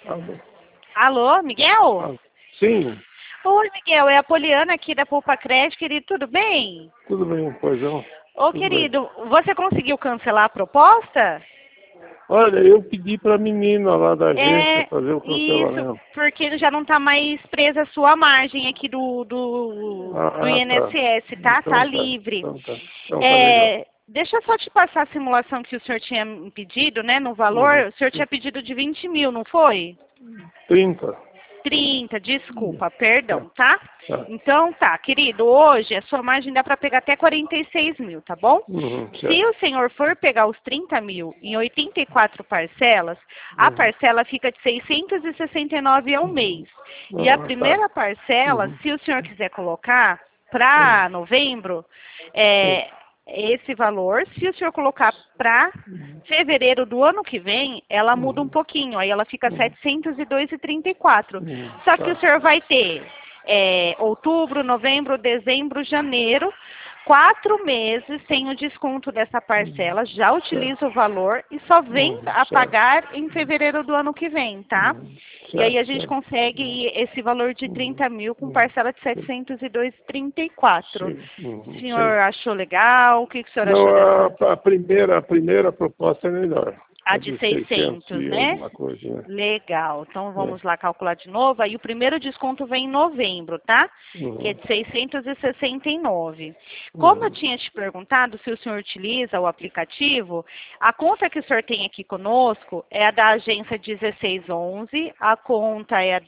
Alô? Alô, Miguel? Ah, sim, Oi, Miguel, é a Poliana aqui da Poupa Crédito, querido, tudo bem? tudo bem, pois não? Ô, Tudo bem. querido, você conseguiu cancelar a proposta? Olha, eu pedi para a menina lá da agência É, fazer o isso, cancelamento. porque já não tá mais presa a sua margem aqui do Ah, tá. INSS, tá? Tá Então tá, livre. então tá. Então tá legal. Deixa eu só te passar a simulação que o senhor tinha me pedido, né, no valor. Uhum. O senhor tinha pedido de 20 mil, não foi? 30. 30, desculpa, Tá, perdão, tá? tá. Então tá, querido, hoje a sua margem dá para pegar até 46 mil, tá bom? Se Certo. o senhor for pegar os 30 mil em 84 parcelas, a Uhum. parcela fica de 669 ao mês. E a Ah, tá. primeira parcela, Uhum. se o senhor quiser colocar Sim, para novembro, sim. é esse valor. Se o senhor colocar para fevereiro do ano que vem, ela muda um Uhum. pouquinho, aí ela fica Uhum. 702,34. Só que o Tá. senhor vai ter outubro, novembro, dezembro, janeiro, 4 meses sem o desconto dessa parcela, já utiliza o Certo. valor e só vem a Certo. pagar em fevereiro do ano que vem, tá? E aí a Certo, gente certo. consegue esse valor de Uhum. 30 mil com Uhum. parcela de 702,34. Sim. O Sim. senhor achou legal? O que o senhor Não, achou dessa? a primeira proposta é melhor. A A de de 600 600, e né? alguma coisa, né? Legal. Então É. vamos lá calcular de novo. Aí o primeiro desconto vem em novembro, tá? Que é Uhum. de 669. Como eu Uhum. tinha te perguntado se o senhor utiliza o aplicativo, a conta que o senhor tem aqui conosco é a da agência 1611, a conta é a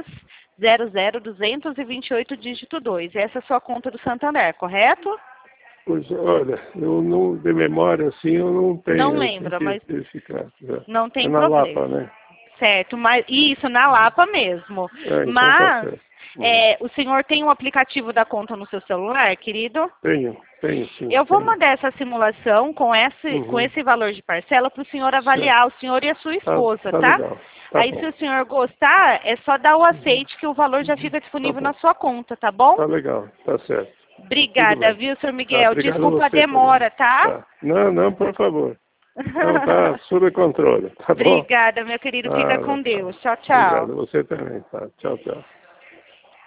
10 00228 dígito 2. Essa é a sua conta do Santander, correto? Pois, olha, eu não, de memória assim, eu não Não tenho, eu tenho lembra, que mas verificar. Já. não É tem na problema. Lapa, né? Certo, mas isso na Lapa mesmo. É, então tá Mas certo. Uhum. o senhor tem o aplicativo da conta no seu celular, querido? Tenho sim, Eu vou tenho. mandar essa simulação com Uhum. esse valor de parcela para o senhor Certo. avaliar, o senhor e a sua Tá, esposa, tá tá? legal. Tá Aí se bom. o senhor gostar, é só dar o Uhum. aceite que o valor já Uhum. fica Tá disponível na bom. sua conta, tá bom? Tá legal. Tá certo. Tudo Obrigada, bem. viu, senhor Tá, Miguel? obrigado a Desculpa a você também. demora, tá? Tá. Não, não, por favor. Não, tá sob controle, tá bom? Obrigada, meu querido. Fica Ah, com tá. Deus. Tchau, Obrigado, tchau. você também, tá? Tchau, tchau.